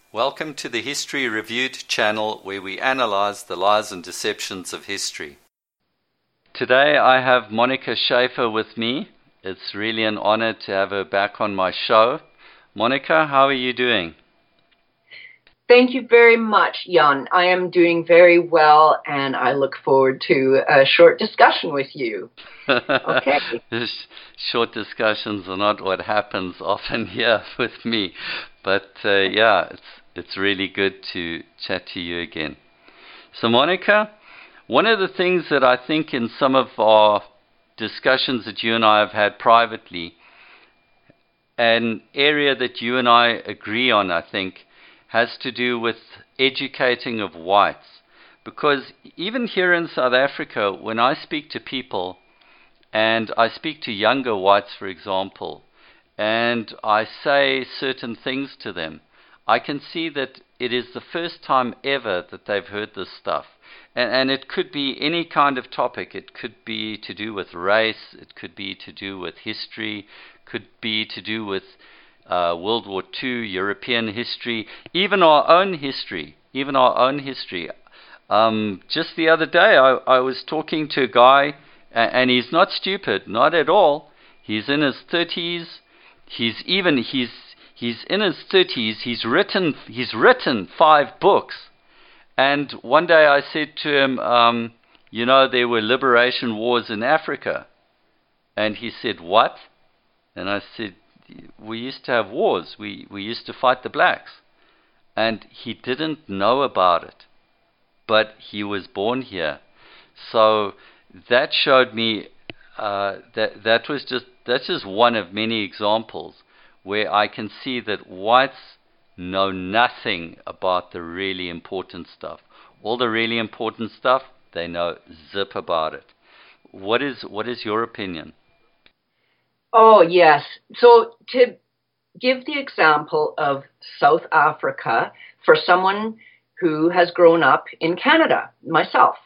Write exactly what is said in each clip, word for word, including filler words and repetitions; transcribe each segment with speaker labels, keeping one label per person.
Speaker 1: Welcome to the History Reviewed channel, where we analyze the lies and deceptions of history. Today I have Monica Schaefer with me. It's really an honor to have her back on my show. Monica, how are you doing?
Speaker 2: Thank you very much, Jan. I am doing very well, and I look forward to a short discussion with you. Okay.
Speaker 1: Short discussions are not what happens often here with me, but uh, yeah, it's it's really good to chat to you again. So, Monica, one of the things that I think in some of our discussions that you and I have had privately, an area that you and I agree on, I think, has to do with educating of whites. Because even here in South Africa, when I speak to people, and I speak to younger whites, for example, and I say certain things to them, I can see that it is the first time ever that they've heard this stuff. And, and it could be any kind of topic. It could be to do with race. It could be to do with history. Could be to do with uh, World War Two, European history, even our own history, even our own history. Um, just the other day, I, I was talking to a guy, and, and he's not stupid, not at all. He's in his thirties. He's even, he's He's in his thirties. He's written. He's written five books. And one day I said to him, um, "You know, there were liberation wars in Africa." And he said, "What?" And I said, "We used to have wars. We we used to fight the blacks." And he didn't know about it, but he was born here. So that showed me uh, that that was just that's just one of many examples where I can see that whites know nothing about the really important stuff. All the really important stuff, they know zip about it. What is what is your opinion?
Speaker 2: Oh, yes. So to give the example of South Africa for someone who has grown up in Canada, myself.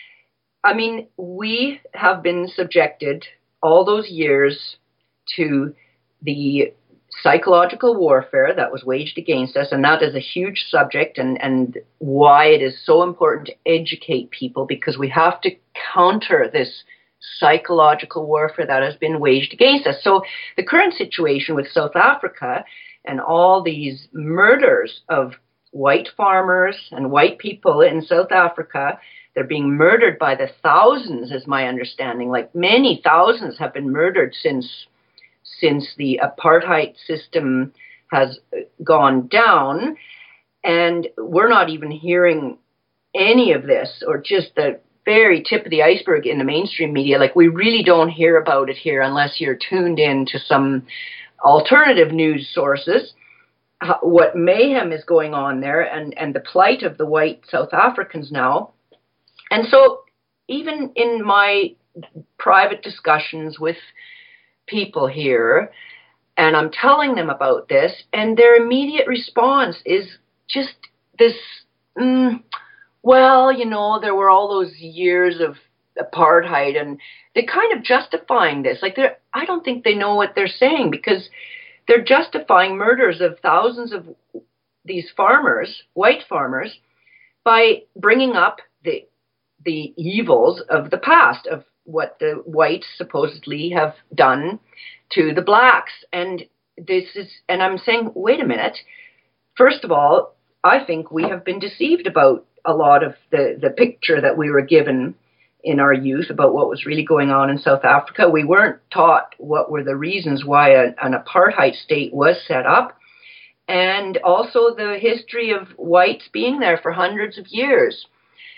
Speaker 2: I mean, we have been subjected all those years to the psychological warfare that was waged against us, and that is a huge subject, and, and why it is so important to educate people, because we have to counter this psychological warfare that has been waged against us. So the current situation with South Africa and all these murders of white farmers and white people in South Africa, they're being murdered by the thousands, is my understanding. Like many thousands have been murdered since since the apartheid system has gone down, and we're not even hearing any of this, or just the very tip of the iceberg in the mainstream media. Like, we really don't hear about it here unless you're tuned in to some alternative news sources, what mayhem is going on there, and, and the plight of the white South Africans now. And so even in my private discussions with people here, and I'm telling them about this, and their immediate response is just this, mm, well, you know, there were all those years of apartheid, and they're kind of justifying this. Like, they're, I don't think they know what they're saying, because they're justifying murders of thousands of these farmers, white farmers, by bringing up the the evils of the past, of what the whites supposedly have done to the blacks. And this is, and I'm saying, wait a minute. First of all, I think we have been deceived about a lot of the, the picture that we were given in our youth about what was really going on in South Africa. We weren't taught what were the reasons why a, an apartheid state was set up, and also the history of whites being there for hundreds of years.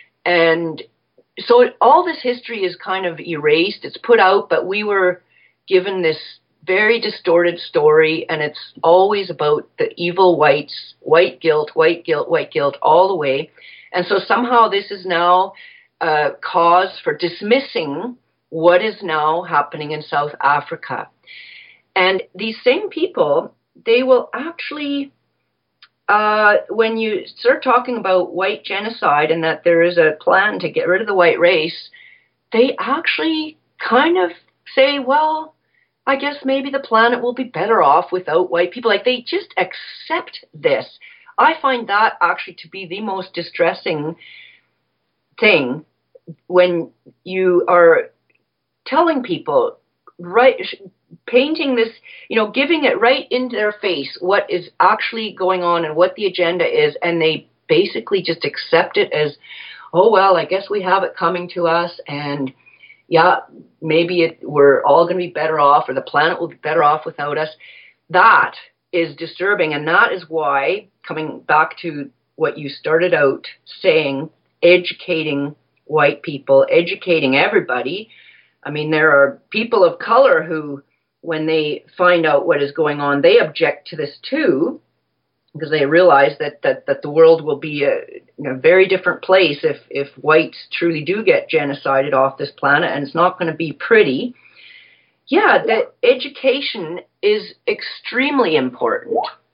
Speaker 2: And so all this history is kind of erased, it's put out, but we were given this very distorted story, and it's always about the evil whites, white guilt, white guilt, white guilt, all the way. And so somehow this is now a cause for dismissing what is now happening in South Africa. And these same people, they will actually, uh, when you start talking about white genocide and that there is a plan to get rid of the white race, they actually kind of say, well, I guess maybe the planet will be better off without white people. Like, they just accept this. I find that actually to be the most distressing thing when you are telling people, right, painting this, you know, giving it right into their face what is actually going on and what the agenda is, and they basically just accept it as, oh, well, I guess we have it coming to us, and yeah, maybe it, we're all going to be better off, or the planet will be better off without us. That is disturbing, and that is why, coming back to what you started out saying, educating white people, educating everybody. I mean, there are people of color who, when they find out what is going on, they object to this too, because they realize that that, that the world will be a, a very different place if, if whites truly do get genocided off this planet, and it's not going to be pretty. Yeah, that education is extremely important.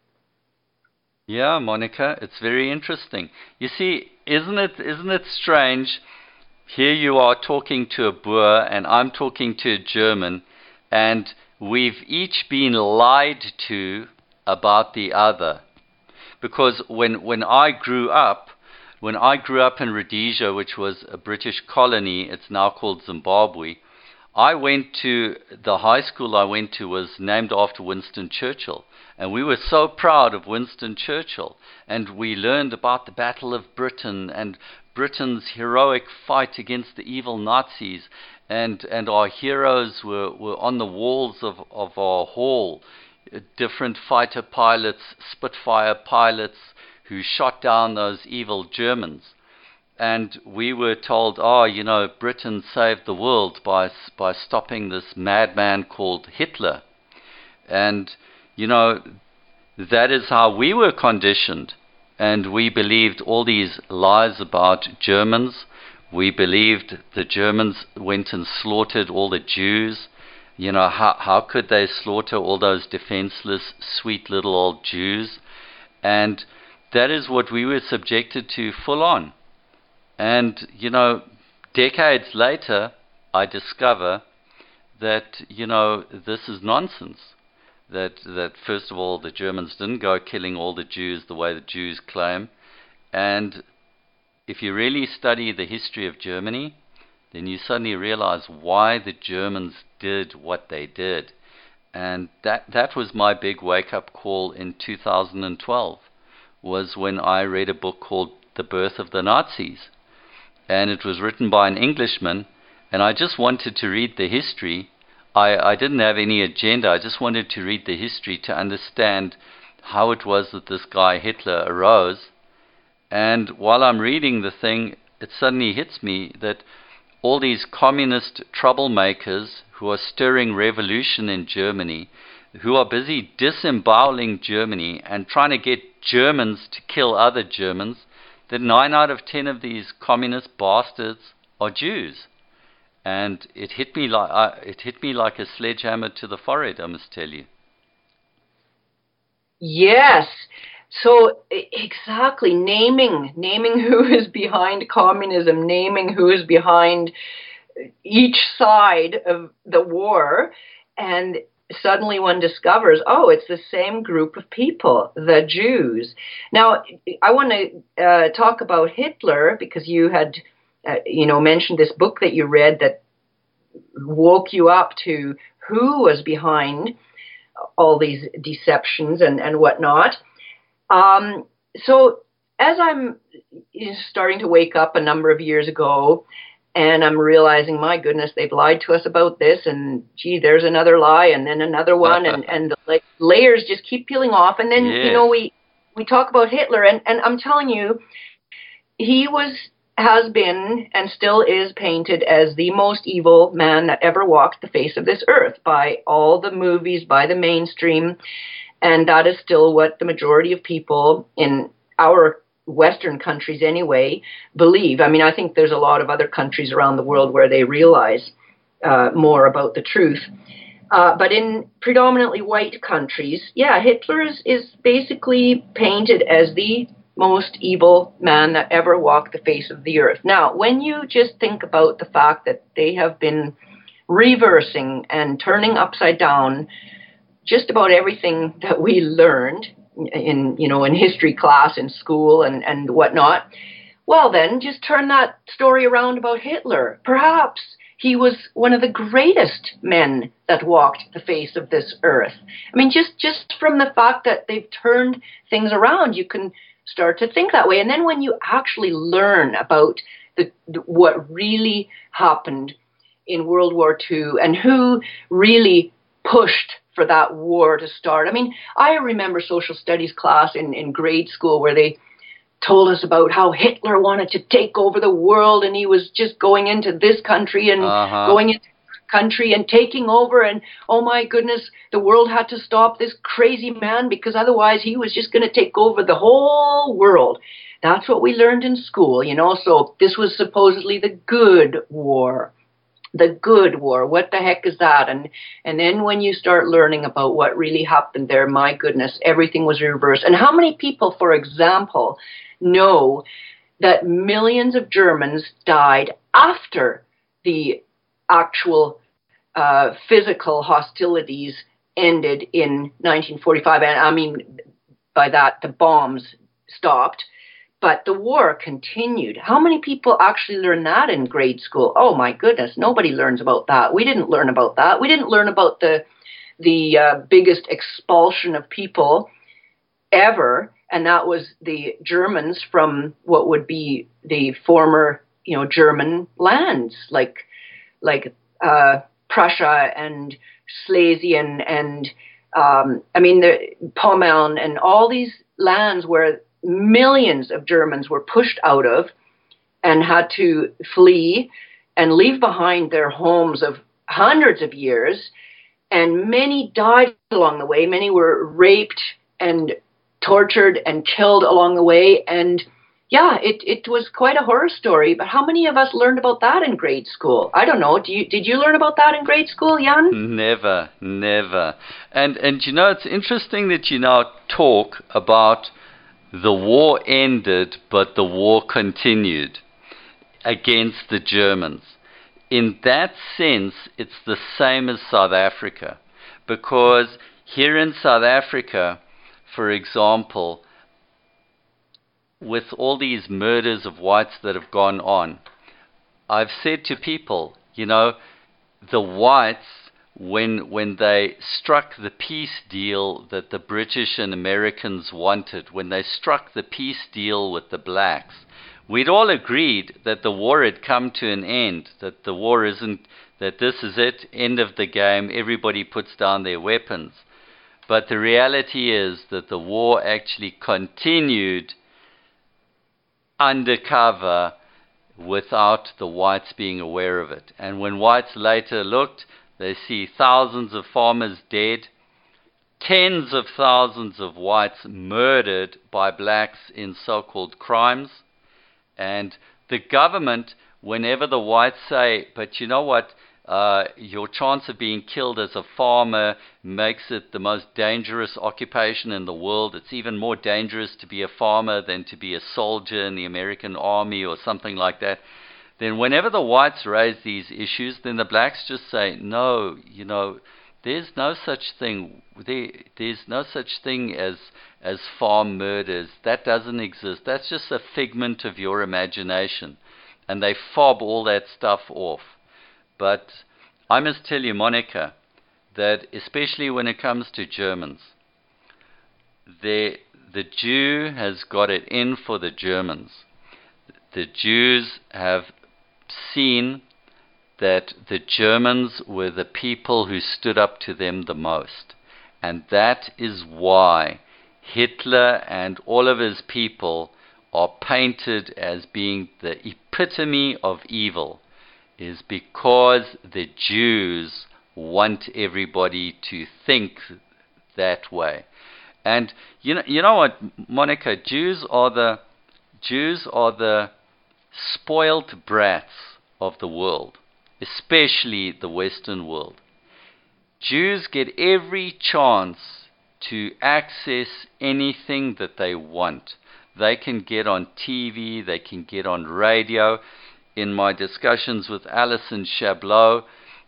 Speaker 1: Yeah, Monica, it's very interesting. You see, isn't it isn't it strange? Here you are talking to a Boer, and I'm talking to a German, and we've each been lied to about the other. Because when, when I grew up, when I grew up in Rhodesia, which was a British colony, it's now called Zimbabwe, I went to, the high school I went to was named after Winston Churchill. And we were so proud of Winston Churchill. And we learned about the Battle of Britain and Britain's heroic fight against the evil Nazis. And, and our heroes were, were on the walls of, of our hall. Different fighter pilots, Spitfire pilots, who shot down those evil Germans. And we were told, oh, you know, Britain saved the world by by stopping this madman called Hitler. And, you know, that is how we were conditioned. And we believed all these lies about Germans. We believed the Germans went and slaughtered all the Jews. You know, how how could they slaughter all those defenseless, sweet little old Jews? And that is what we were subjected to full on. And, you know, decades later, I discover that, you know, this is nonsense. That, that first of all, the Germans didn't go killing all the Jews the way the Jews claim. And if you really study the history of Germany, then you suddenly realize why the Germans did what they did. And that, that was my big wake-up call in two thousand twelve, was when I read a book called The Birth of the Nazis. And it was written by an Englishman, and I just wanted to read the history. I, I didn't have any agenda. I just wanted to read the history to understand how it was that this guy Hitler arose. And while I'm reading the thing, it suddenly hits me that all these communist troublemakers who are stirring revolution in Germany, who are busy disemboweling Germany and trying to get Germans to kill other Germans, that nine out of ten of these communist bastards are Jews. And it hit me like uh, it hit me like a sledgehammer to the forehead, I must tell you.
Speaker 2: Yes. So exactly, naming naming who is behind communism, naming who is behind each side of the war, and suddenly one discovers, oh, it's the same group of people, the Jews. Now, I want to uh, talk about Hitler, because you had, uh, you know, mentioned this book that you read that woke you up to who was behind all these deceptions and, and whatnot. Um, so as I'm starting to wake up a number of years ago, and I'm realizing, my goodness, they've lied to us about this, and gee, there's another lie, and then another one, and, and the like, layers just keep peeling off. And then, yes. you know, we, we talk about Hitler, and, and I'm telling you, he was, has been, and still is painted as the most evil man that ever walked the face of this earth by all the movies, by the mainstream, and that is still what the majority of people in our Western countries anyway believe. I mean, I think there's a lot of other countries around the world where they realize uh, more about the truth. Uh, but in predominantly white countries, yeah, Hitler is, is basically painted as the most evil man that ever walked the face of the earth. Now, when you just think about the fact that they have been reversing and turning upside down just about everything that we learned in, you know, in history class in school and, and whatnot. Well, then just turn that story around about Hitler. Perhaps he was one of the greatest men that walked the face of this earth. I mean, just, just from the fact that they've turned things around, you can start to think that way. And then when you actually learn about the, the what really happened in World War Two and who really pushed for that war to start. I mean, I remember social studies class in, in grade school where they told us about how Hitler wanted to take over the world and he was just going into this country and uh-huh. going into that country and taking over, and oh my goodness, the world had to stop this crazy man because otherwise he was just going to take over the whole world. That's what we learned in school, you know, so this was supposedly the good war. The good war. What the heck is that? And and then when you start learning about what really happened there, my goodness, everything was reversed. And how many people, for example, know that millions of Germans died after the actual uh, physical hostilities ended in nineteen forty-five? And I mean, by that, the bombs stopped. But the war continued. How many people actually learn that in grade school? Oh my goodness, nobody learns about that. We didn't learn about that. We didn't learn about the the uh, biggest expulsion of people ever, and that was the Germans from what would be the former, you know, German lands like like uh, Prussia and Schlesien and um, I mean the Pommern and all these lands where millions of Germans were pushed out of and had to flee and leave behind their homes of hundreds of years. And many died along the way. Many were raped and tortured and killed along the way. And yeah, it, it was quite a horror story. But how many of us learned about that in grade school? I don't know. Do you, did you learn about that in grade school, Jan?
Speaker 1: Never, never. And, and you know, it's interesting that you now talk about the war ended, but the war continued against the Germans. In that sense, it's the same as South Africa, because here in South Africa, for example, with all these murders of whites that have gone on, I've said to people, you know, the whites, When when they struck the peace deal that the British and Americans wanted, when they struck the peace deal with the blacks, we'd all agreed that the war had come to an end, that the war isn't, that this is it, end of the game, everybody puts down their weapons. But the reality is that the war actually continued undercover without the whites being aware of it. And when whites later looked, they see thousands of farmers dead, tens of thousands of whites murdered by blacks in so-called crimes. And the government, whenever the whites say, but you know what, uh, your chance of being killed as a farmer makes it the most dangerous occupation in the world. It's even more dangerous to be a farmer than to be a soldier in the American army or something like that. Then whenever the whites raise these issues, then the blacks just say, no, you know, there's no such thing. There, there's no such thing as as farm murders. That doesn't exist. That's just a figment of your imagination. And they fob all that stuff off. But I must tell you, Monica, that especially when it comes to Germans, the the Jew has got it in for the Germans. The Jews have seen that the Germans were the people who stood up to them the most. And that is why Hitler and all of his people are painted as being the epitome of evil, is because the Jews want everybody to think that way. And you know, you know what, Monica, Jews are the Jews are the spoiled brats of the world, especially the Western world. Jews get every chance to access anything that they want. They can get on T V, they can get on radio. In my discussions with Alison Chablot,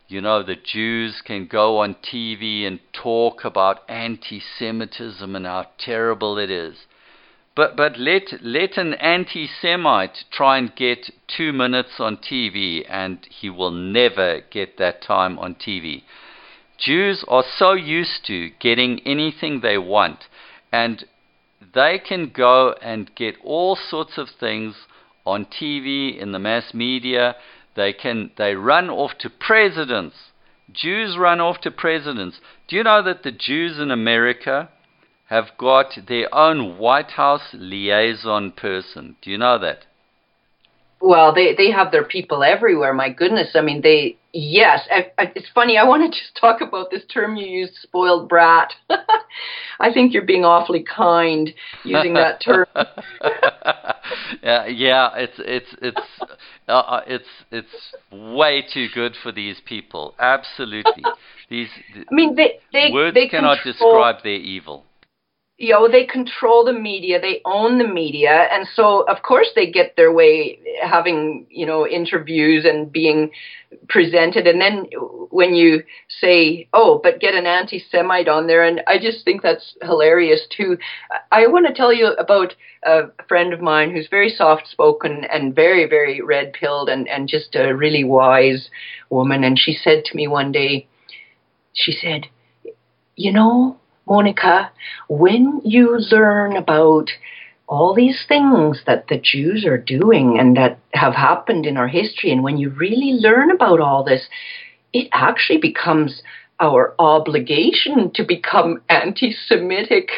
Speaker 1: you know, the Jews can go on T V and talk about anti-Semitism and how terrible it is. But but let let an anti-Semite try and get two minutes on T V, and he will never get that time on T V. Jews are so used to getting anything they want, and they can go and get all sorts of things on T V, in the mass media. They can they run off to presidents. Jews run off to presidents. Do you know that the Jews in America have got their own White House liaison person? Do you know that?
Speaker 2: Well, they, they have their people everywhere. My goodness. I mean, they, yes. I, I, it's funny. I want to just talk about this term you used, spoiled brat. I think you're being awfully kind using that term.
Speaker 1: yeah, yeah, it's, it's, it's, uh, it's, it's way too good for these people. Absolutely. These
Speaker 2: I mean, they, they,
Speaker 1: words
Speaker 2: they
Speaker 1: cannot
Speaker 2: control,
Speaker 1: describe their evil.
Speaker 2: You know, they control the media, they own the media, and so, of course, they get their way having, you know, interviews and being presented, and then when you say, oh, but get an anti-Semite on there, and I just think that's hilarious, too. I want to tell you about a friend of mine who's very soft-spoken and very, very red-pilled and, and just a really wise woman, and she said to me one day, she said, you know, Monica, when you learn about all these things that the Jews are doing and that have happened in our history, and when you really learn about all this, it actually becomes our obligation to become anti-Semitic.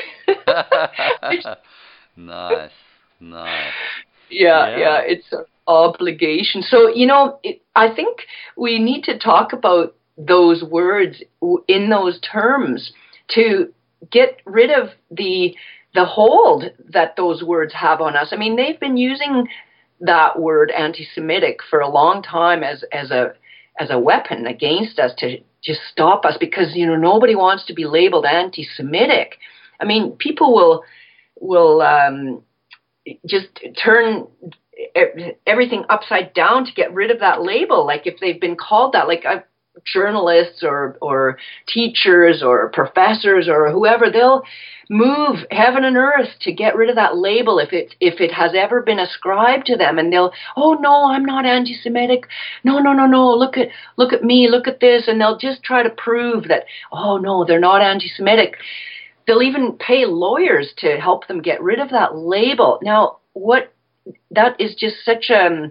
Speaker 1: Nice, nice.
Speaker 2: Yeah,
Speaker 1: yeah,
Speaker 2: yeah, it's an obligation. So, you know, it, I think we need to talk about those words in those terms to get rid of the the hold that those words have on us. I mean, they've been using that word anti-Semitic for a long time as as a as a weapon against us to just stop us, because, you know, nobody wants to be labeled anti-Semitic. I mean, people will will um, just turn everything upside down to get rid of that label. Like if they've been called that, like I've journalists or or teachers or professors or whoever, they'll move heaven and earth to get rid of that label if it if it has ever been ascribed to them, and they'll, oh no, I'm not anti-Semitic, no no no no look at look at me, look at this, and they'll just try to prove that, oh no, they're not anti-Semitic. They'll even pay lawyers to help them get rid of that label. Now, what that is just such a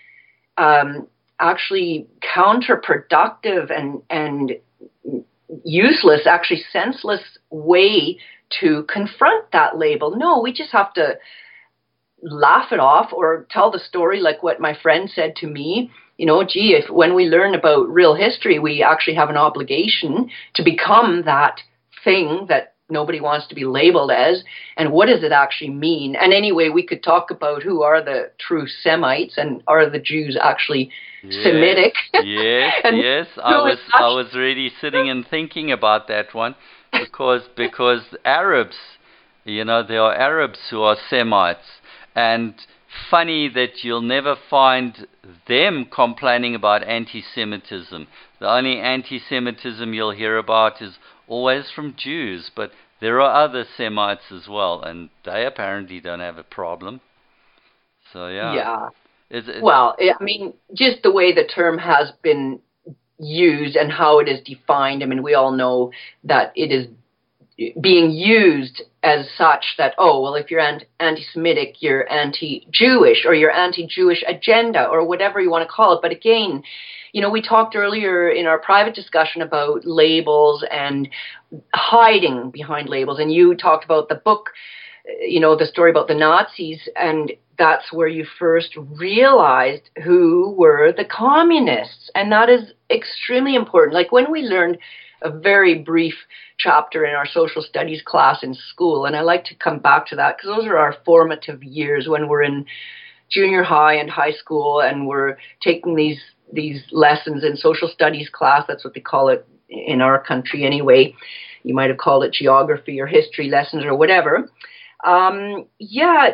Speaker 2: um actually counterproductive and and useless, actually senseless way to confront that label. No, we just have to laugh it off or tell the story like what my friend said to me. You know, gee, if when we learn about real history, we actually have an obligation to become that thing that nobody wants to be labeled as, and what does it actually mean? And anyway, we could talk about who are the true Semites, and are the Jews actually
Speaker 1: yes,
Speaker 2: Semitic?
Speaker 1: Yes, yes. I was I was really sitting and thinking about that one, because because Arabs, you know, there are Arabs who are Semites, and funny that you'll never find them complaining about anti-Semitism. The only anti-Semitism you'll hear about is always from Jews, but there are other Semites as well, and they apparently don't have a problem. So yeah.
Speaker 2: Yeah.
Speaker 1: It's, it's,
Speaker 2: well, I mean, just the way the term has been used and how it is defined. I mean, we all know that it is being used as such that, oh, well, if you're anti-Semitic, you're anti-Jewish, or you're anti-Jewish agenda, or whatever you want to call it. But again, you know, we talked earlier in our private discussion about labels and hiding behind labels, and you talked about the book, you know, the story about the Nazis, and that's where you first realized who were the communists, and that is extremely important. Like when we learned a very brief chapter in our social studies class in school, and I like to come back to that because those are our formative years when we're in junior high and high school, and we're taking these these lessons in social studies class. That's what they call it in our country anyway. You might have called it geography or history lessons or whatever. Um, yeah,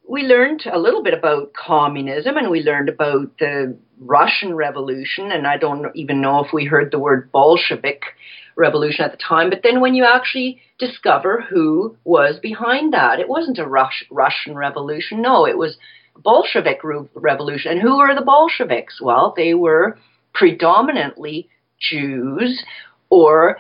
Speaker 2: we learned a little bit about communism, and we learned about the Russian Revolution, and I don't even know if we heard the word Bolshevik revolution at the time. But then when you actually discover who was behind that, it wasn't a Rus- Russian Revolution. No, it was a Bolshevik re- revolution. And who were the Bolsheviks? Well, they were predominantly Jews, or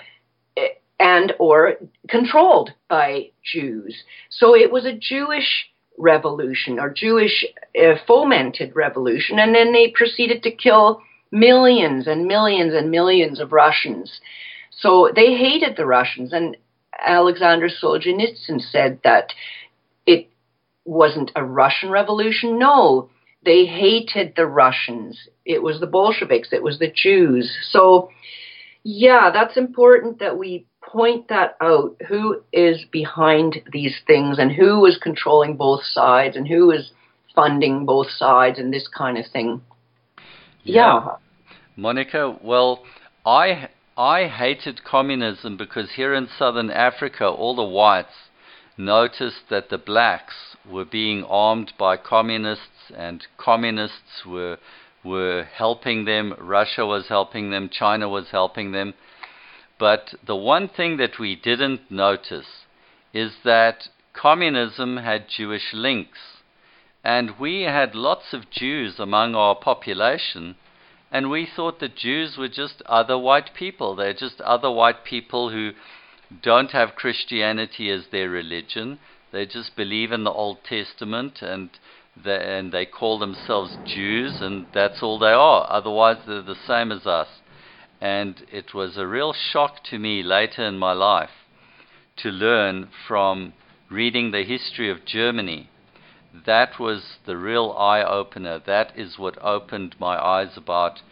Speaker 2: and or controlled by Jews. So it was a Jewish revolution, or Jewish uh, fomented revolution, and then they proceeded to kill millions and millions and millions of Russians. So they hated the Russians, and Alexander Solzhenitsyn said that it wasn't a Russian revolution. No, they hated the Russians. It was the Bolsheviks. It was the Jews. So, yeah, that's important that we point that out, who is behind these things and who is controlling both sides and who is funding both sides and this kind of thing. Yeah. yeah.
Speaker 1: Monica, well, I I hated communism because here in southern Africa, all the whites noticed that the blacks were being armed by communists, and communists were were helping them. Russia was helping them. China was helping them. But the one thing that we didn't notice is that communism had Jewish links. And we had lots of Jews among our population, and we thought that Jews were just other white people. They're just other white people who don't have Christianity as their religion. They just believe in the Old Testament, and they, and they call themselves Jews, and that's all they are. Otherwise, they're the same as us. And it was a real shock to me later in my life to learn from reading the history of Germany. That was the real eye-opener. That is what opened my eyes about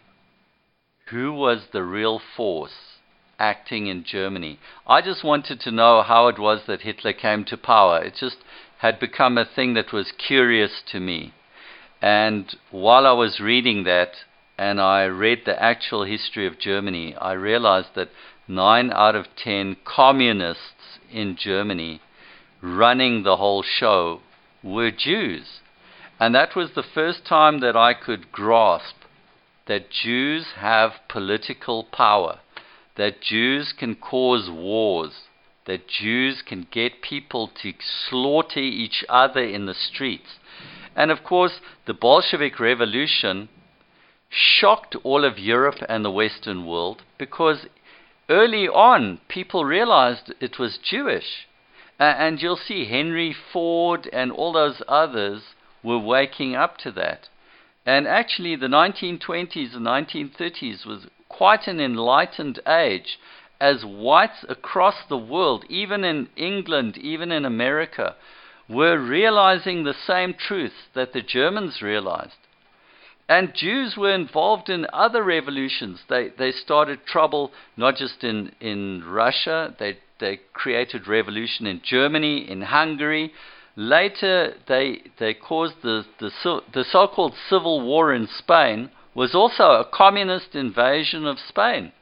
Speaker 1: who was the real force acting in Germany. I just wanted to know how it was that Hitler came to power. It just had become a thing that was curious to me. And while I was reading that, and I read the actual history of Germany, I realized that nine out of ten communists in Germany running the whole show were Jews. And that was the first time that I could grasp that Jews have political power, that Jews can cause wars, that Jews can get people to slaughter each other in the streets. And of course, the Bolshevik Revolution shocked all of Europe and the Western world, because early on people realized it was Jewish. Uh, and you'll see Henry Ford and all those others were waking up to that. And actually the nineteen twenties and nineteen thirties was quite an enlightened age, as whites across the world, even in England, even in America, were realizing the same truth that the Germans realized. And Jews were involved in other revolutions. They they started trouble not just in, in Russia. They they created revolution in Germany, in Hungary. Later, they they caused the the, the so-called civil war in Spain was also a communist invasion of Spain.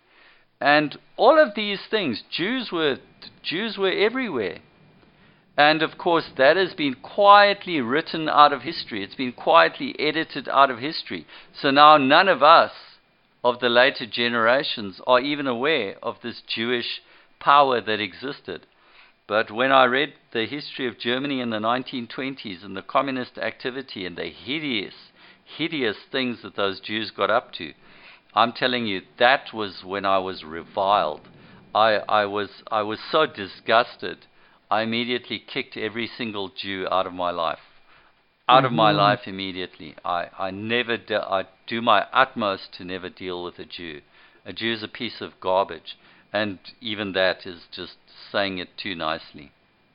Speaker 1: And all of these things, Jews were Jews were everywhere. And of course, that has been quietly written out of history. It's been quietly edited out of history. So now none of us of the later generations are even aware of this Jewish power that existed. But when I read the history of Germany in the nineteen twenties and the communist activity and the hideous, hideous things that those Jews got up to, I'm telling you, that was when I was reviled. I, I was I was so disgusted. I immediately kicked every single Jew out of my life. Out mm-hmm. of my life immediately. I, I never de- I do my utmost to never deal with a Jew. A Jew is a piece of garbage. And even that is just saying it too nicely.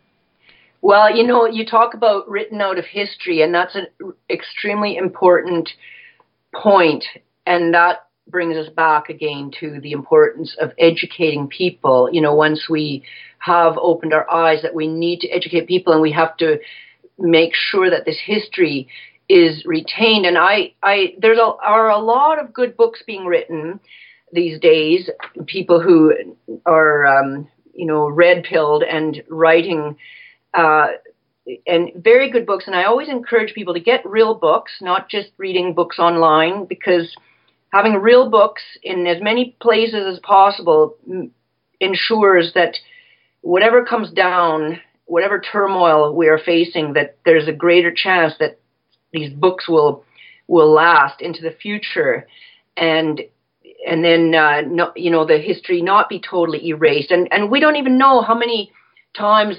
Speaker 2: Well, you know, you talk about written out of history, and that's an extremely important point. And that brings us back again to the importance of educating people. You know, once we have opened our eyes that we need to educate people, and we have to make sure that this history is retained. And I, I, there's a, are a lot of good books being written these days. People who are, um, you know, red-pilled and writing uh, and very good books. And I always encourage people to get real books, not just reading books online, because having real books in as many places as possible ensures that whatever comes down, whatever turmoil we are facing, that there's a greater chance that these books will will last into the future, and and then uh, no, you know, the history not be totally erased. And and we don't even know how many times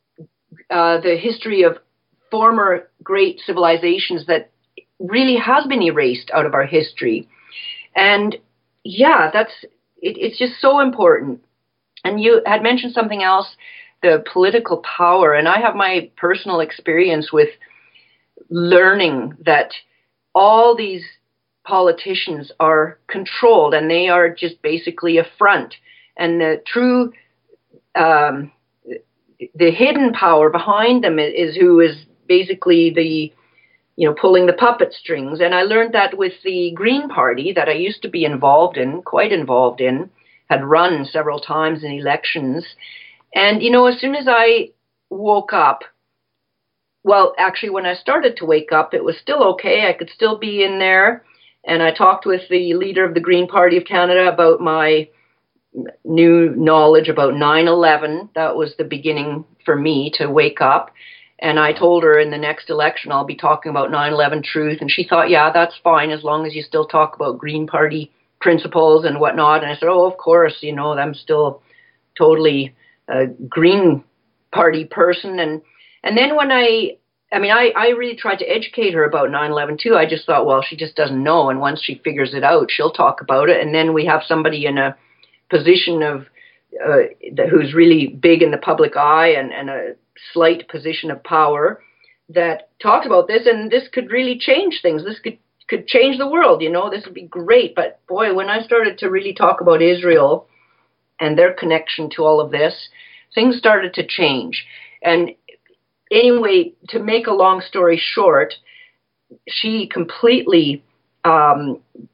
Speaker 2: uh, the history of former great civilizations that really has been erased out of our history. And yeah, that's it, it's just so important. And you had mentioned something else, the political power. And I have my personal experience with learning that all these politicians are controlled, and they are just basically a front. And the true, um, the hidden power behind them is, is who is basically the, you know, pulling the puppet strings. And I learned that with the Green Party that I used to be involved in, quite involved in, had run several times in elections. And, you know, as soon as I woke up, well, actually, when I started to wake up, it was still okay. I could still be in there. And I talked with the leader of the Green Party of Canada about my new knowledge about nine eleven. That was the beginning for me to wake up. And I told her in the next election I'll be talking about nine eleven truth. And she thought, yeah, that's fine as long as you still talk about Green Party principles and whatnot. And I said, oh, of course, you know, I'm still totally a Green Party person. And and then when I, I mean, I, I really tried to educate her about nine eleven too. I just thought, well, she just doesn't know. And once she figures it out, she'll talk about it. And then we have somebody in a position of, uh, who's really big in the public eye and, and a slight position of power that talked about this. And this could really change things. This could, could change the world, you know, this would be great. But boy, when I started to really talk about Israel and their connection to all of this, things started to change. And anyway, to make a long story short, she completely um,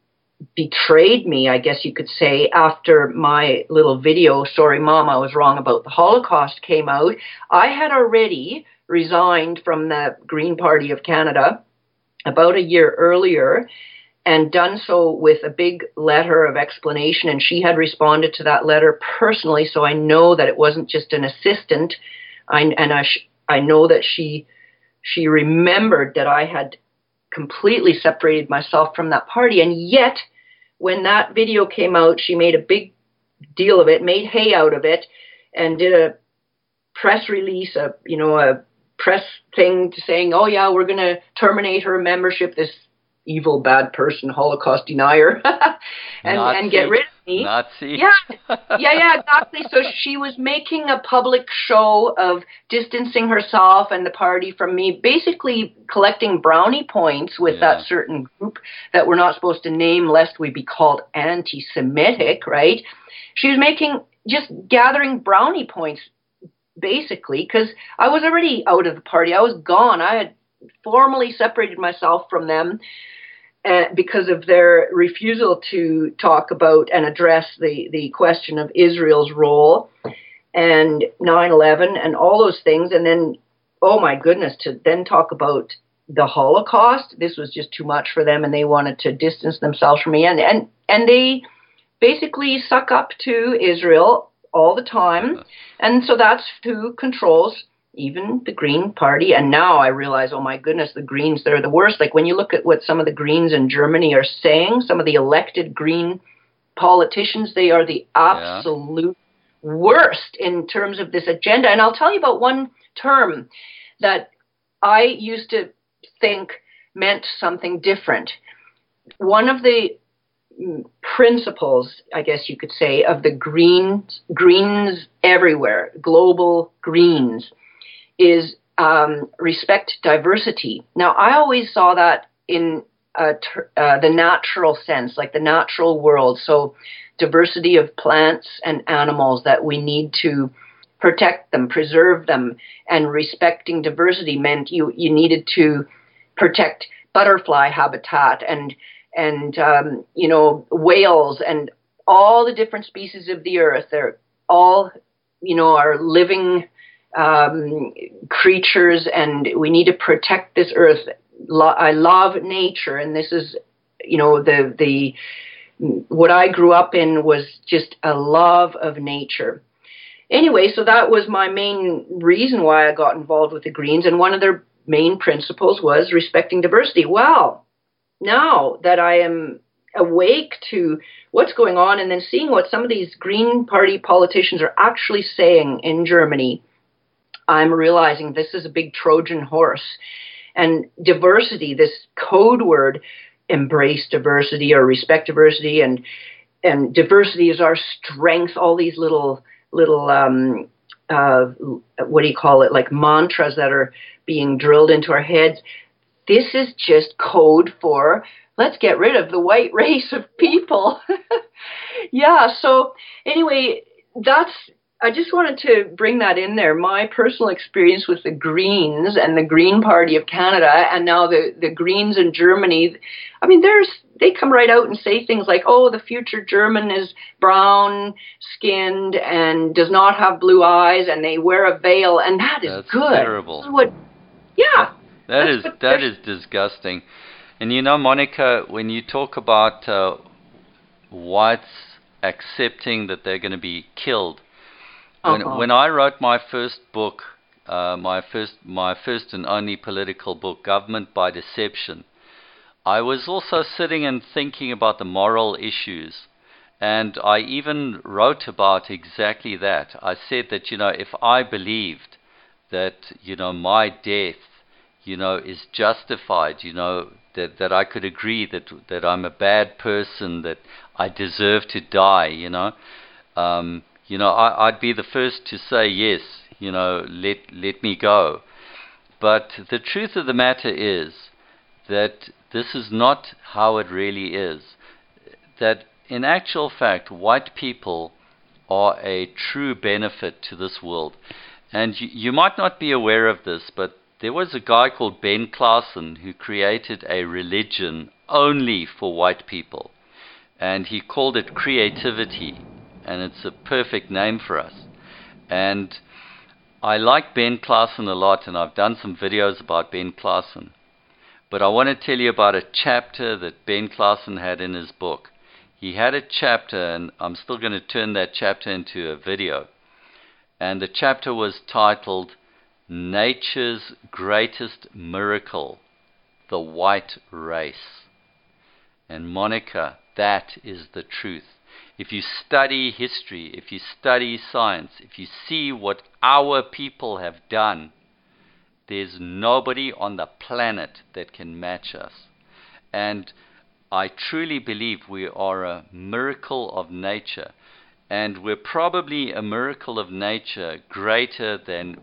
Speaker 2: betrayed me, I guess you could say, after my little video, Sorry Mom, I Was Wrong About the Holocaust, came out. I had already resigned from the Green Party of Canada about a year earlier, and done so with a big letter of explanation, and she had responded to that letter personally, so I know that it wasn't just an assistant. I, and I, sh- I know that she she remembered that I had completely separated myself from that party, and yet when that video came out, she made a big deal of it, made hay out of it, and did a press release, a you know a press thing saying, oh yeah, we're going to terminate her membership, this evil, bad person, Holocaust denier, and, and get rid of me.
Speaker 1: Nazi.
Speaker 2: Yeah, yeah, yeah, exactly. So she was making a public show of distancing herself and the party from me, basically collecting brownie points with yeah. that certain group that we're not supposed to name lest we be called anti-Semitic, right? She was making, just gathering brownie points, basically, because I was already out of the party. I was gone. I had formally separated myself from them uh, because of their refusal to talk about and address the, the question of Israel's role and nine eleven and all those things. And then, oh my goodness, to then talk about the Holocaust, this was just too much for them, and they wanted to distance themselves from me. And, and, and they basically suck up to Israel all the time. And so that's who controls even the Green Party. And now I realize, oh my goodness, the Greens, they're the worst. Like when you look at what some of the Greens in Germany are saying, some of the elected Green politicians, they are the absolute yeah. worst in terms of this agenda. And I'll tell you about one term that I used to think meant something different. One of the principles, I guess you could say, of the Greens, Greens everywhere, global Greens, is um, respect diversity. Now, I always saw that in uh, ter- uh, the natural sense, like the natural world. So diversity of plants and animals, that we need to protect them, preserve them, and respecting diversity meant you, you needed to protect butterfly habitat and and, um, you know, whales and all the different species of the earth. They're all, you know, are living um, creatures, and we need to protect this earth. Lo- I love nature, and this is, you know, the the what I grew up in was just a love of nature. Anyway, so that was my main reason why I got involved with the Greens, and one of their main principles was respecting diversity. Well, now that I am awake to what's going on and then seeing what some of these Green Party politicians are actually saying in Germany, I'm realizing this is a big Trojan horse. And diversity, this code word, embrace diversity or respect diversity, and and diversity is our strength, all these little little um uh what do you call it, like mantras that are being drilled into our heads. This is just code for let's get rid of the white race of people. Yeah, so anyway, that's I just wanted to bring that in there, my personal experience with the Greens and the Green Party of Canada, and now the, the Greens in Germany. I mean, there's they come right out and say things like, oh, the future German is brown-skinned and does not have blue eyes, and they wear a veil, and that is
Speaker 1: That's
Speaker 2: good.
Speaker 1: terrible.
Speaker 2: This is what, yeah.
Speaker 1: That is, that is disgusting. And you know, Monica, when you talk about uh, whites accepting that they're going to be killed, When,
Speaker 2: uh-huh.
Speaker 1: when I wrote my first book, uh, my first my first and only political book, Government by Deception, I was also sitting and thinking about the moral issues. And I even wrote about exactly that. I said that, you know, if I believed that, you know, my death, you know, is justified, you know, that, that I could agree that, that I'm a bad person, that I deserve to die, you know, um, You know, I, I'd be the first to say, yes, you know, let let me go. But the truth of the matter is that this is not how it really is. That in actual fact, white people are a true benefit to this world. And you, you might not be aware of this, but there was a guy called Ben Claassen who created a religion only for white people. And he called it creativity. And it's a perfect name for us. And I like Ben Claassen a lot, and I've done some videos about Ben Claassen. But I want to tell you about a chapter that Ben Claassen had in his book. He had a chapter, and I'm still going to turn that chapter into a video. And the chapter was titled, Nature's Greatest Miracle, the White Race. And Monica, that is the truth. If you study history, if you study science, if you see what our people have done, there's nobody on the planet that can match us. And I truly believe we are a miracle of nature. And we're probably a miracle of nature greater than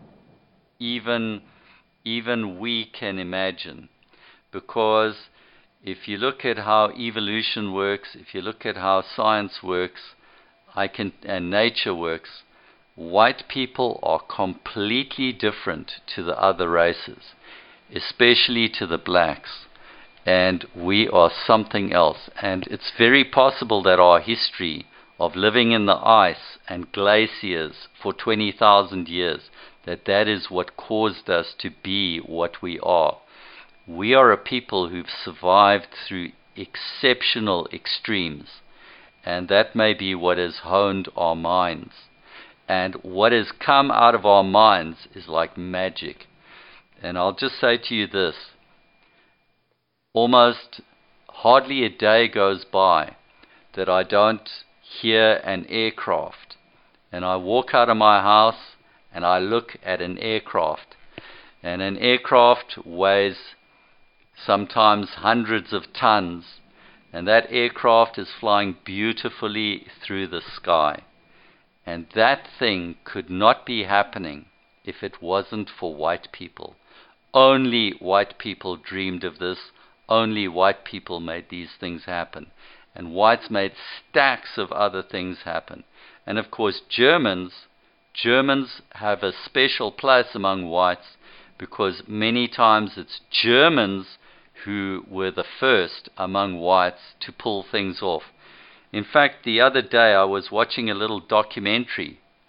Speaker 1: even, even we can imagine. Because if you look at how evolution works, if you look at how science works, I can, and nature works, white people are completely different to the other races, especially to the blacks. And we are something else. And it's very possible that our history of living in the ice and glaciers for twenty thousand years, that that is what caused us to be what we are. We are a people who've survived through exceptional extremes, and that may be what has honed our minds. And what has come out of our minds is like magic. And I'll just say to you this, almost hardly a day goes by that I don't hear an aircraft. And I walk out of my house and I look at an aircraft. And an aircraft weighs sometimes hundreds of tons, and that aircraft is flying beautifully through the sky. And that thing could not be happening if it wasn't for white people. Only white people dreamed of this. Only white people made these things happen. And whites made stacks of other things happen. And of course, Germans, Germans have a special place among whites, because many times it's Germans who were the first among whites to pull things off. In fact, the other day I was watching a little documentary,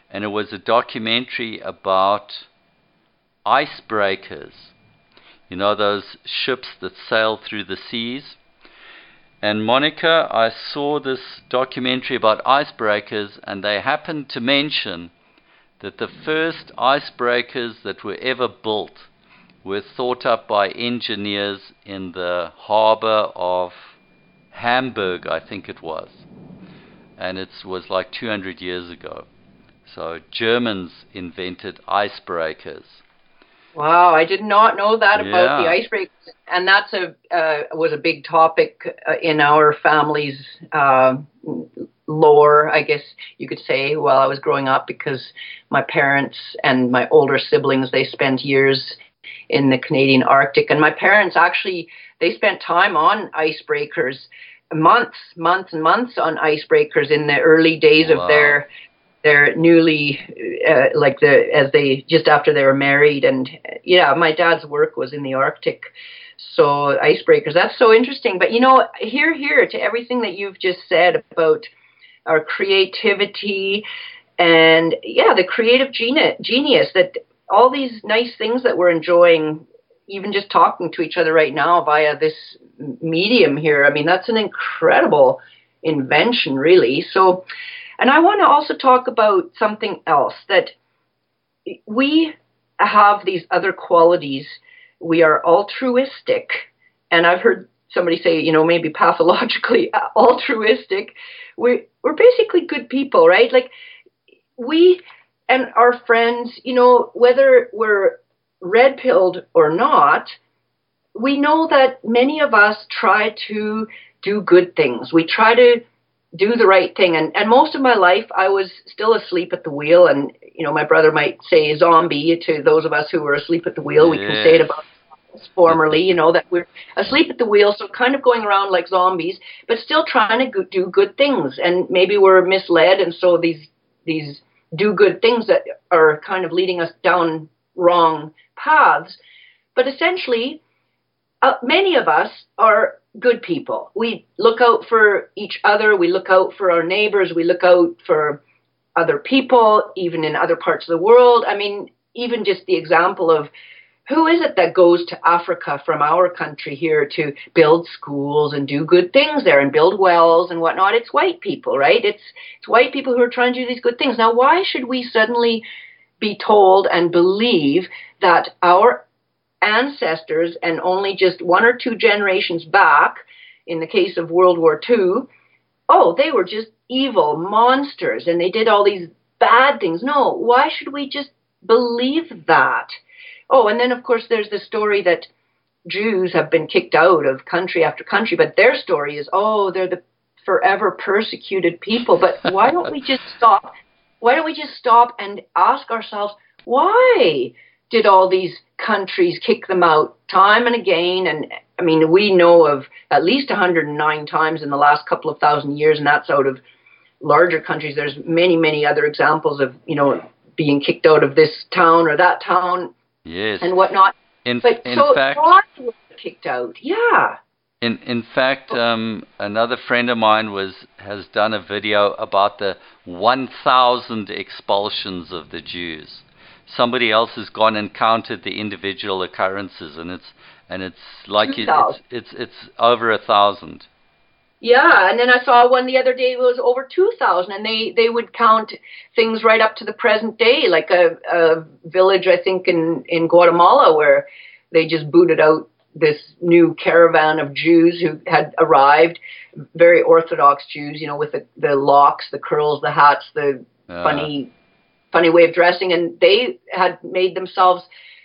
Speaker 1: and it was a documentary about icebreakers. You know, those ships that sail through the seas. And Monica, I saw this documentary about icebreakers, and they happened to mention that the first icebreakers that were ever built were thought up by engineers in the harbor of Hamburg, I think it was. And it was like two hundred years ago. So Germans invented icebreakers.
Speaker 2: Wow, I did not know that about
Speaker 1: Yeah.
Speaker 2: the icebreakers, and that's a uh, was a big topic uh, in our family's uh, lore, I guess you could say, while I was growing up, because my parents and my older siblings, they spent years in the Canadian Arctic, and my parents actually, they spent time on icebreakers, months, months and months on icebreakers in the early days
Speaker 1: Wow.
Speaker 2: of their They're newly, uh, like the as they just after they were married, and yeah, my dad's work was in the Arctic, so icebreakers. That's so interesting. But you know, here, here to everything that you've just said about our creativity, and yeah, the creative geni- genius that all these nice things that we're enjoying, even just talking to each other right now via this medium here. I mean, that's an incredible invention, really. So. And I want to also talk about something else, that we have these other qualities. We are altruistic, and I've heard somebody say, you know, maybe pathologically altruistic. We, we're basically good people, right? Like we and our friends, you know, whether we're red-pilled or not, we know that many of us try to do good things. We try to do the right thing. And, and most of my life, I was still asleep at the wheel. And, you know, my brother might say zombie to those of us who were asleep at the wheel.
Speaker 1: Yes.
Speaker 2: We can say it about us formerly, you know, that we're asleep at the wheel. So kind of going around like zombies, but still trying to go- do good things. And maybe we're misled. And so these, these do good things that are kind of leading us down wrong paths. But essentially, uh, many of us are good people. We look out for each other. We look out for our neighbors. We look out for other people, even in other parts of the world. I mean, even just the example of who is it that goes to Africa from our country here to build schools and do good things there and build wells and whatnot? It's white people, right? It's it's white people who are trying to do these good things. Now, why should we suddenly be told and believe that our ancestors, and only just one or two generations back, in the case of World War Two, oh, they were just evil monsters and they did all these bad things? No, why should we just believe that? Oh, and then of course there's the story that Jews have been kicked out of country after country, but their story is, oh, they're the forever persecuted people. But why don't we just stop? Why don't we just stop and ask ourselves, why did all these countries kick them out time and again? And I mean, we know of at least one hundred nine times in the last couple of thousand years, and that's out of larger countries. There's many, many other examples of, you know, being kicked out of this town or that town,
Speaker 1: Yes.
Speaker 2: and whatnot.
Speaker 1: In,
Speaker 2: but
Speaker 1: in
Speaker 2: so
Speaker 1: fact,
Speaker 2: why were they kicked out? Yeah.
Speaker 1: In in fact, um, another friend of mine was has done a video about the one thousand expulsions of the Jews. Somebody else has gone and counted the individual occurrences, and it's and it's like it, it's it's it's over a thousand.
Speaker 2: Yeah, and then I saw one the other day, it was over two thousand, and they, they would count things right up to the present day, like a, a village, I think, in, in Guatemala, where they just booted out this new caravan of Jews who had arrived, very Orthodox Jews, you know, with the, the locks, the curls, the hats, the uh. funny funny way of dressing, and they had made themselves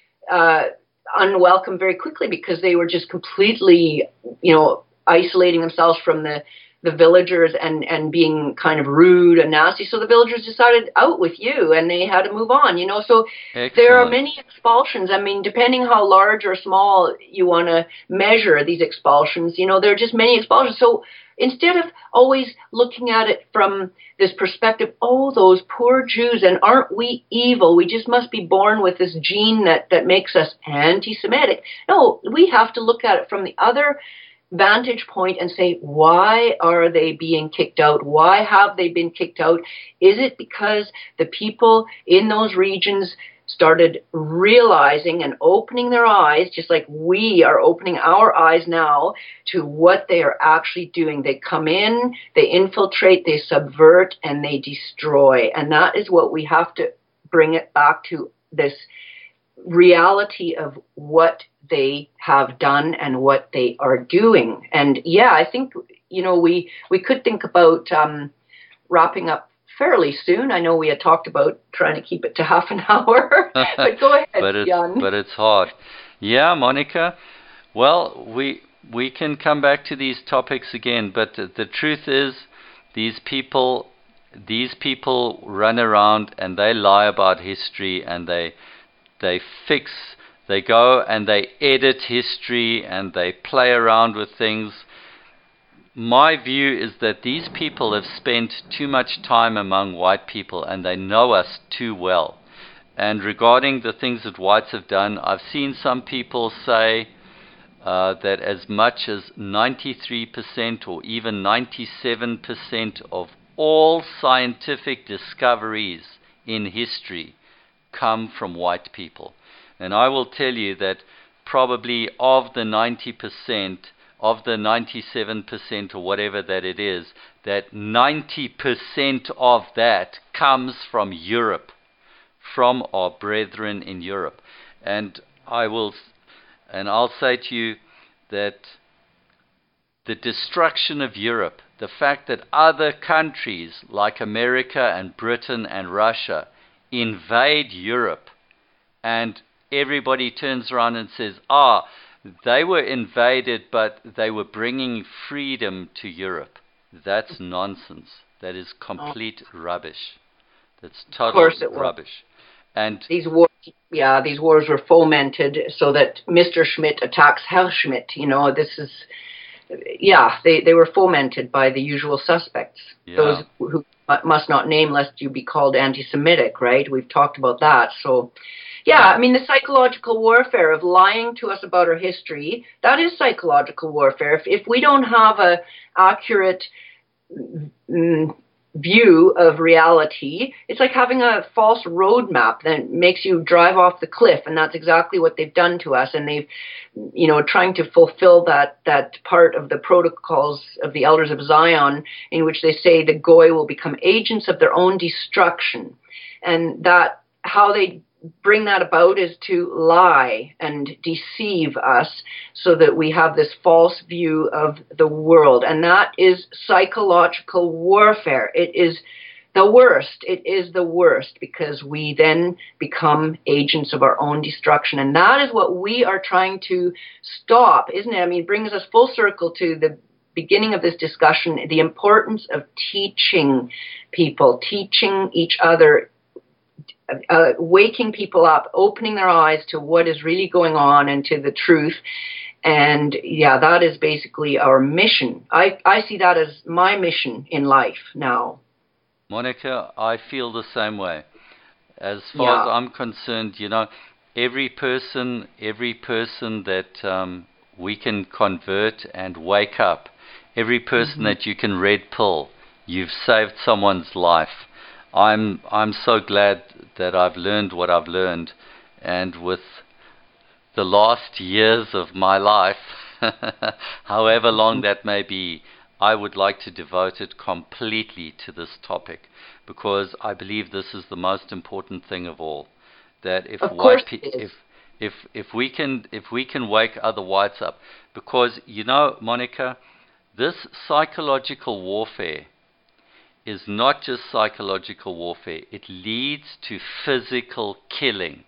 Speaker 2: uh, unwelcome very quickly because they were just completely, you know, isolating themselves from the, the villagers and, and being kind of rude and nasty. So the villagers decided, out with you, and they had to move on, you know. So Excellent. There are many expulsions. I mean, depending how large or small you want to measure these expulsions, you know, there are just many expulsions. So instead of always looking at it from this perspective, oh, those poor Jews, and aren't we evil? We just must be born with this gene that, that makes us anti-Semitic. No, we have to look at it from the other vantage point and say, why are they being kicked out? Why have they been kicked out? Is it because the people in those regions started realizing and opening their eyes, just like we are opening our eyes now to what they are actually doing? They come in, they infiltrate, they subvert, and they destroy. And that is what we have to bring it back to, this reality of what they have done and what they are doing. And yeah, I think, you know, we, we could think about um, wrapping up fairly soon. I know we had talked about trying to keep it to half an hour, but go ahead,
Speaker 1: but it's,
Speaker 2: Jan.
Speaker 1: But it's hard. Yeah, Monica, well, we we can come back to these topics again, but the truth is these people these people run around and they lie about history, and they they fix, they go and they edit history and they play around with things. My view is that these people have spent too much time among white people and they know us too well. And regarding the things that whites have done, I've seen some people say uh, that as much as ninety-three percent or even ninety-seven percent of all scientific discoveries in history come from white people. And I will tell you that probably of the ninety percent, of the ninety-seven percent or whatever that it is, that ninety percent of that comes from Europe, from our brethren in Europe. And I will, and I'll say to you that the destruction of Europe, the fact that other countries like America and Britain and Russia invade Europe, and everybody turns around and says, ah, they were invaded, but they were bringing freedom to Europe. That's nonsense. That is complete oh. rubbish. That's total rubbish. And
Speaker 2: these wars, yeah, these wars were fomented so that Mister Schmidt attacks Herr Schmidt. You know, this is, yeah, they, they were fomented by the usual suspects. Yeah. Those who must not name lest you be called anti-Semitic, right? We've talked about that. So, yeah, I mean, the psychological warfare of lying to us about our history, that is psychological warfare. If, if we don't have a accurate mm, view of reality, it's like having a false roadmap that makes you drive off the cliff, and that's exactly what they've done to us. And they've, you know, trying to fulfill that that part of the protocols of the Elders of Zion, in which they say the Goy will become agents of their own destruction, and that how they bring that about is to lie and deceive us so that we have this false view of the world. And that is psychological warfare. It is the worst. It is the worst, because we then become agents of our own destruction. And that is what we are trying to stop, isn't it? I mean, it brings us full circle to the beginning of this discussion, the importance of teaching people, teaching each other, Uh, waking people up, opening their eyes to what is really going on and to the truth. And yeah, that is basically our mission. I, I see that as my mission in life now.
Speaker 1: Monica, I feel the same way. As far yeah. as I'm concerned, you know, every person, every person that um, we can convert and wake up, every person mm-hmm. that you can red pill, you've saved someone's life. I'm I'm so glad that I've learned what I've learned, and with the last years of my life, however long that may be, I would like to devote it completely to this topic, because I believe this is the most important thing of all. That if
Speaker 2: of
Speaker 1: white
Speaker 2: pe-
Speaker 1: if if if we can if we can wake other whites up, because you know, Monica, this psychological warfare is not just psychological warfare. It leads to physical killing.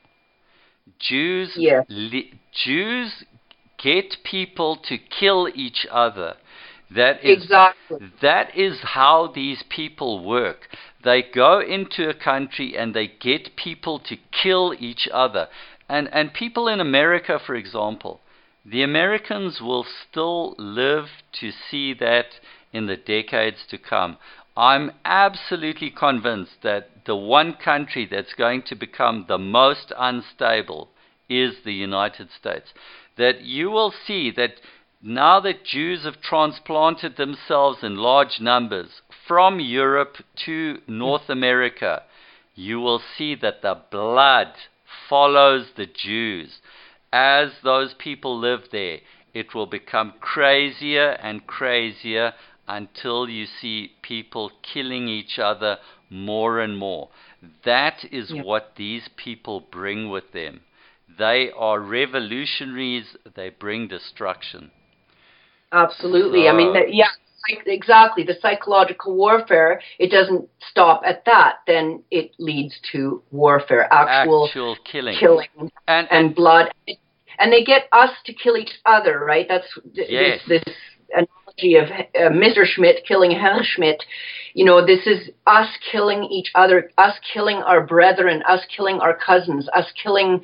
Speaker 1: Jews,
Speaker 2: yeah.
Speaker 1: li- Jews get people to kill each other. That is,
Speaker 2: exactly.
Speaker 1: that is how these people work. They go into a country and they get people to kill each other. And, and people in America, for example, the Americans will still live to see that in the decades to come. I'm absolutely convinced that the one country that's going to become the most unstable is the United States. That you will see that now that Jews have transplanted themselves in large numbers from Europe to North America, you will see that the blood follows the Jews. As those people live there, it will become crazier and crazier until you see people killing each other more and more. That is yeah. what these people bring with them. They are revolutionaries. They bring destruction.
Speaker 2: Absolutely.
Speaker 1: So,
Speaker 2: I mean, the, yeah, exactly. The psychological warfare, it doesn't stop at that. Then it leads to warfare, actual,
Speaker 1: actual killing,
Speaker 2: killing
Speaker 1: and,
Speaker 2: and,
Speaker 1: and
Speaker 2: blood. And they get us to kill each other, right? That's
Speaker 1: yes.
Speaker 2: this, this analogy of uh, Mister Schmidt killing Herr Schmidt. You know, this is us killing each other, us killing our brethren, us killing our cousins, us killing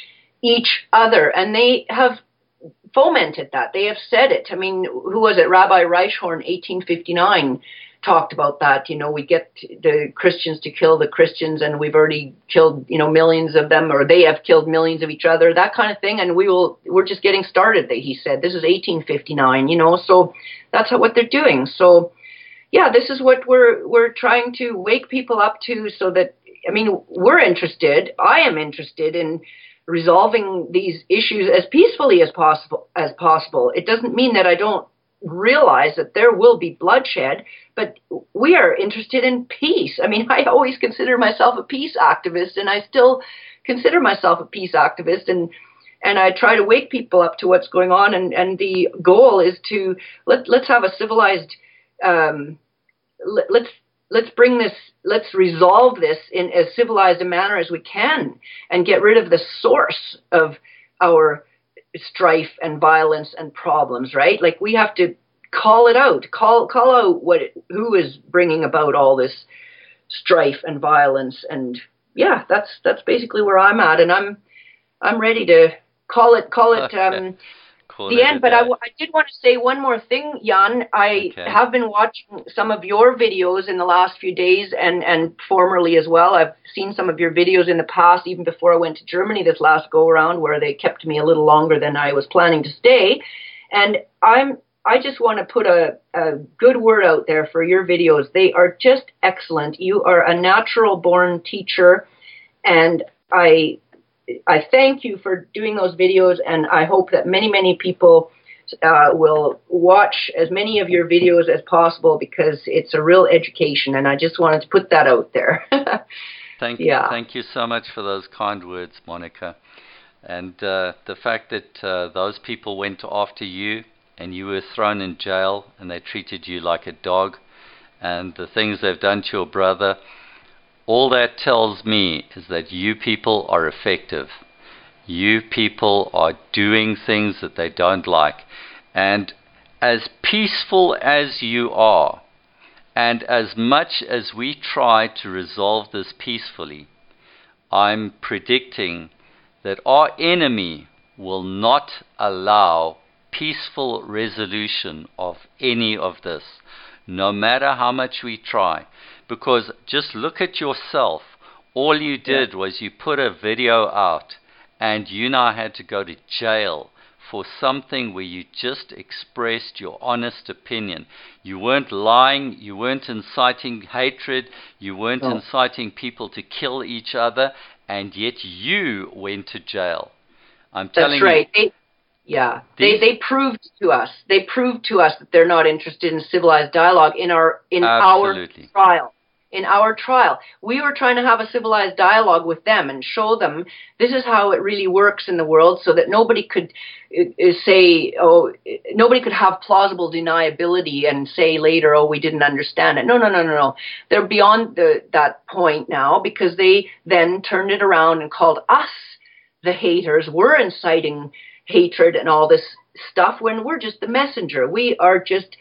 Speaker 2: each other. And they have fomented that. They have said it. I mean, who was it? Rabbi Reichhorn, eighteen fifty-nine, talked about that. You know, we get the Christians to kill the Christians, and we've already killed, you know, millions of them, or they have killed millions of each other, that kind of thing. And we will, we're just getting started, he said. This is eighteen fifty-nine, you know, so that's what they're doing. So, yeah, this is what we're we're trying to wake people up to, so that, I mean, we're interested. I am interested in resolving these issues as peacefully as possible. As possible. It doesn't mean that I don't realize that there will be bloodshed, but we are interested in peace. I mean, I always consider myself a peace activist, and I still consider myself a peace activist, and and I try to wake people up to what's going on. And, and the goal is to let let's have a civilized. Um, let, let's let's bring this. Let's resolve this in as civilized a manner as we can, and get rid of the source of our strife and violence and problems, right? Like, we have to call it out, call call out what it, who is bringing about all this strife and violence. And yeah, that's that's basically where I'm at, and I'm I'm ready to call it call it um,
Speaker 1: cool
Speaker 2: the end. But I, w- I did want to say one more thing, Jan. I
Speaker 1: okay.
Speaker 2: have been watching some of your videos in the last few days, and and formerly as well. I've seen some of your videos in the past, even before I went to Germany this last go around, where they kept me a little longer than I was planning to stay. And I'm I just want to put a, a good word out there for your videos. They are just excellent. You are a natural born teacher, and I I thank you for doing those videos, and I hope that many, many people uh, will watch as many of your videos as possible, because it's a real education, and I just wanted to put that out there.
Speaker 1: Thank
Speaker 2: yeah.
Speaker 1: you. Thank you so much for those kind words, Monica. And uh, the fact that uh, those people went after you and you were thrown in jail and they treated you like a dog, and the things they've done to your brother, all that tells me is that you people are effective. You people are doing things that they don't like. And as peaceful as you are, and as much as we try to resolve this peacefully, I'm predicting that our enemy will not allow peaceful resolution of any of this, no matter how much we try. Because just look at yourself. All you did yeah. was you put a video out, and you now had to go to jail for something where you just expressed your honest opinion. You weren't lying, you weren't inciting hatred, you weren't oh. inciting people to kill each other, and yet you went to jail. I'm telling
Speaker 2: That's right.
Speaker 1: you.
Speaker 2: They, yeah, they they proved to us. They proved to us that they're not interested in civilized dialogue in our in
Speaker 1: Absolutely.
Speaker 2: our trial. In our trial, we were trying to have a civilized dialogue with them and show them this is how it really works in the world, so that nobody could uh, say, oh, nobody could have plausible deniability and say later, oh, we didn't understand it. No, no, no, no, no. They're beyond the, that point now, because they then turned it around and called us the haters. We're inciting hatred and all this stuff when we're just the messenger. We are just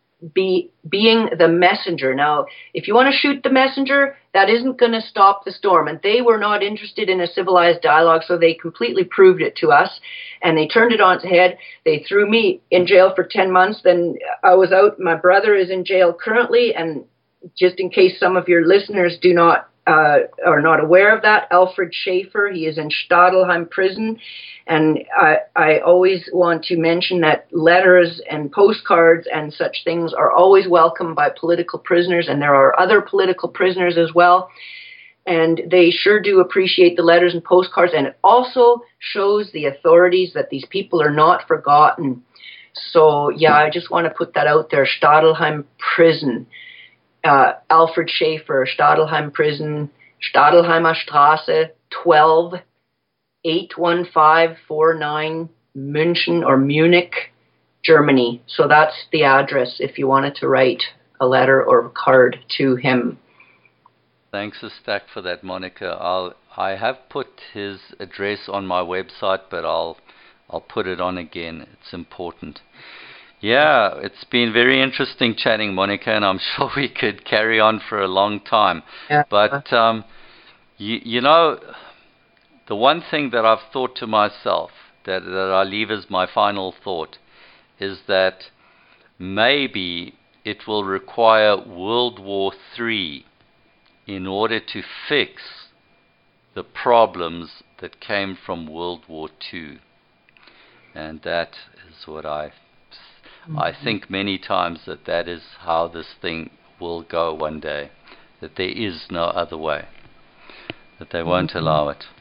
Speaker 2: be being the messenger. Now, if you want to shoot the messenger, that isn't going to stop the storm. And they were not interested in a civilized dialogue, so they completely proved it to us, and they turned it on its head. They threw me in jail for ten months. Then I was out. My brother is in jail currently, and just in case some of your listeners do not uh, are not aware of that, Alfred Schaefer, he is in Stadelheim prison. And I, I always want to mention that letters and postcards and such things are always welcome by political prisoners, and there are other political prisoners as well. And they sure do appreciate the letters and postcards, and it also shows the authorities that these people are not forgotten. So, yeah, I just want to put that out there. Stadelheim prison. Uh, Alfred Schaefer, Stadelheim prison, Stadelheimer Straße, twelve, eight one five four nine, München or Munich, Germany. So that's the address if you wanted to write a letter or a card to him.
Speaker 1: Thanks a stack for that, Monica. I'll I have put his address on my website, but I'll I'll put it on again. It's important. Yeah, it's been very interesting chatting, Monica, and I'm sure we could carry on for a long time.
Speaker 2: Yeah.
Speaker 1: But um, you you know, the one thing that I've thought to myself that that I leave as my final thought is that maybe it will require World War Three in order to fix the problems that came from World War Two. And that is what I, mm-hmm. I think many times that that is how this thing will go one day, that there is no other way, that they won't mm-hmm. allow it.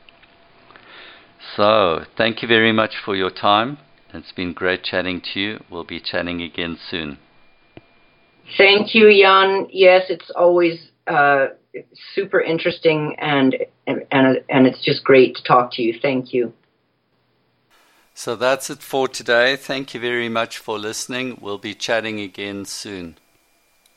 Speaker 1: So, thank you very much for your time. It's been great chatting to you. We'll be chatting again soon.
Speaker 2: Thank you, Jan. Yes, it's always uh, super interesting, and, and and it's just great to talk to you. Thank you.
Speaker 1: So that's it for today. Thank you very much for listening. We'll be chatting again soon.